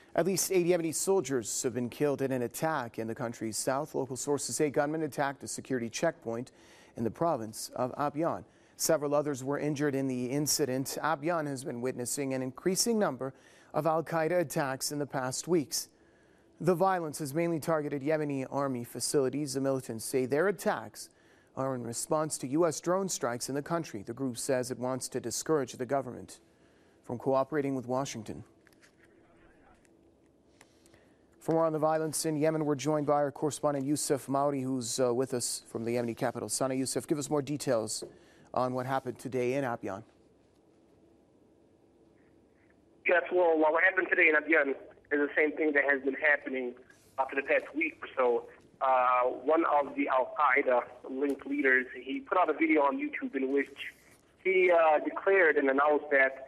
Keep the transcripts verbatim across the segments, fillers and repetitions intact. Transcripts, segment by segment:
At least eight Yemeni soldiers have been killed in an attack in the country's south. Local sources say gunmen attacked a security checkpoint in the province of Abyan. Several others were injured in the incident. Abyan has been witnessing an increasing number of al-Qaeda attacks in the past weeks. The violence has mainly targeted Yemeni army facilities. The militants say their attacks are in response to U S drone strikes in the country. The group says it wants to discourage the government from cooperating with Washington. For more on the violence in Yemen, we're joined by our correspondent Yusuf Mauri, who's uh, with us from the Yemeni capital, Sana'a. Yusuf, give us more details on what happened today in Abyan. Yes, well, what happened today in Abyan is the same thing that has been happening uh, for the past week or so. Uh, one of the al-Qaeda linked leaders, he put out a video on YouTube in which he uh, declared and announced that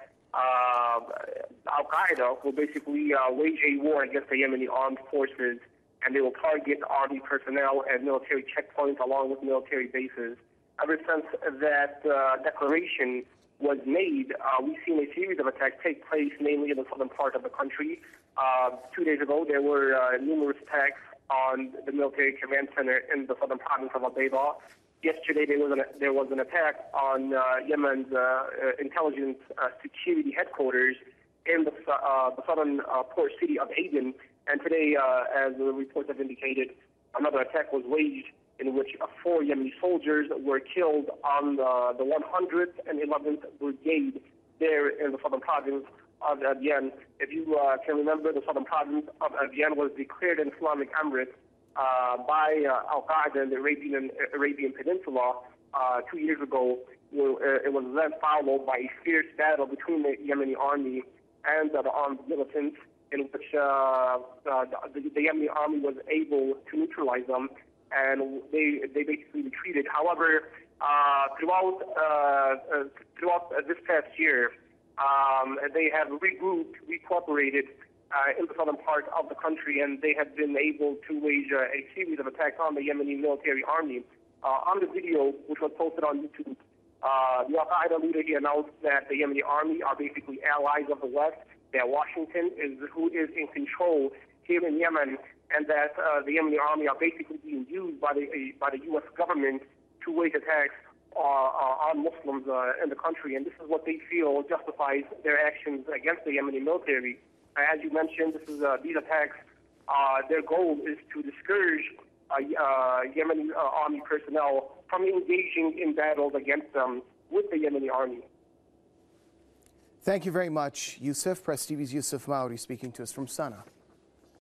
uh, al-Qaeda will basically uh, wage a war against the Yemeni armed forces, and they will target army personnel and military checkpoints along with military bases. Ever since that uh, declaration was made, uh, we've seen a series of attacks take place, mainly in the southern part of the country. Uh, two days ago, there were uh, numerous attacks on the military command center in the southern province of Al-Bayda. Yesterday, there was an, there was an attack on uh, Yemen's uh, uh, intelligence uh, security headquarters in the, uh, the southern uh, port city of Aden. And today, uh, as the reports have indicated, another attack was waged in which uh, four Yemeni soldiers were killed on the, the one hundred eleventh Brigade there in the southern province of Abyan. If you uh, can remember, the southern province of Abyan was declared an Islamic Emirate uh, by uh, Al-Qaeda in the Arabian, uh, Arabian Peninsula uh, two years ago. Well, uh, it was then followed by a fierce battle between the Yemeni army and uh, the armed militants, in which uh, uh, the, the Yemeni army was able to neutralize them, and they they basically retreated. However, uh, throughout uh, uh, throughout uh, this past year, um, they have regrouped, recooperated uh, in the southern part of the country, and they have been able to wage uh, a series of attacks on the Yemeni military army. Uh, on the video, which was posted on YouTube, uh, the Al-Qaeda leader, he announced that the Yemeni army are basically allies of the West, that Washington is who is in control here in Yemen, and that uh, the Yemeni army are basically being used by the uh, by the U S government to wage attacks uh, uh, on Muslims uh, in the country, and this is what they feel justifies their actions against the Yemeni military. Uh, as you mentioned, this is uh, these attacks. Uh, their goal is to discourage uh, uh, Yemeni uh, army personnel from engaging in battles against them with the Yemeni army. Thank you very much, Yusuf. Press T V's Yusuf Mauri speaking to us from Sana'a.